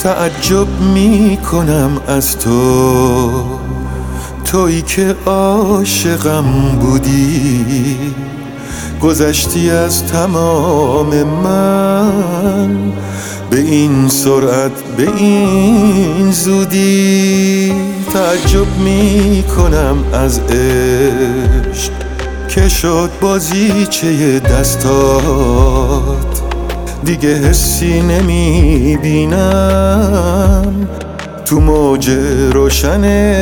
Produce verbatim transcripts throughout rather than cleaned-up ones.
تعجب می کنم از تو، تویی که عاشقم بودی، گذشتی از تمام من به این سرعت، به این زودی. تعجب می کنم از عشق که شد بازیچه دستات، دیگه حسی نمی بینم تو موج روشن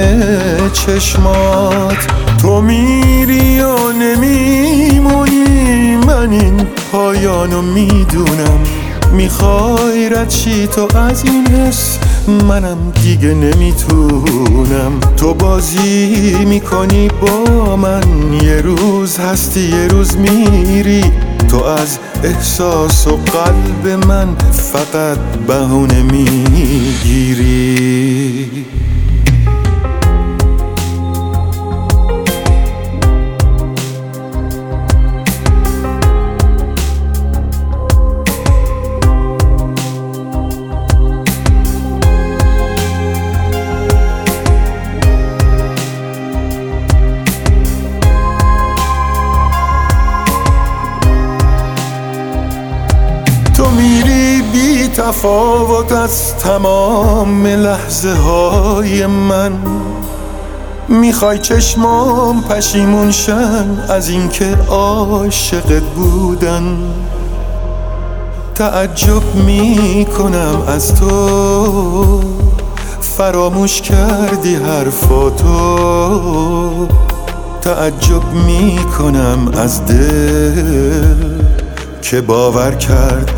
چشمات. تو میری و نمیمونی، من این پایانو میدونم، میخوای رد شی تو از این حس، منم دیگه نمیتونم. تو بازی میکنی با من، یه روز هستی یه روز میری، تو از احساس و قلب من فقط بهونه میگیری. تو میری بی تفاوت از تمام لحظه های من، میخوای چشمام پشیمون شن از اینکه عاشقت بودن. تعجب میکنم از تو، فراموش کردی حرفاتو. تعجب میکنم از دل که باور کرد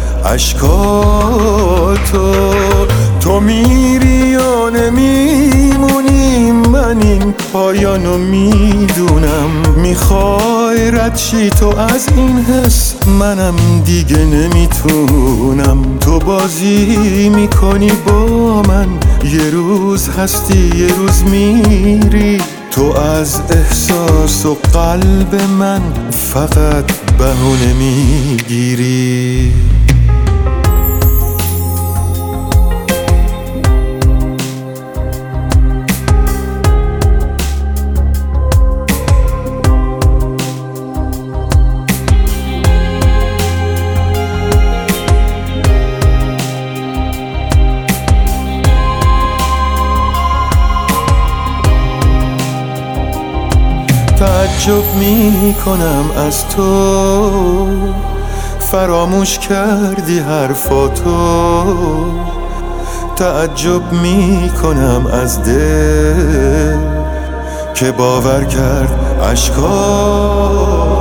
عشقاتو. تو میری و نمیمونی، من این پایانو میدونم، میخوای رد شی تو از این حس، منم دیگه نمیتونم. تو بازی میکنی با من، یه روز هستی یه روز میری، تو از احساس و قلب من فقط بهونه میگیری. تعجب می کنم از تو، فراموش کردی حرفاتو. تعجب می کنم از دل که باور کرد عشقاتو.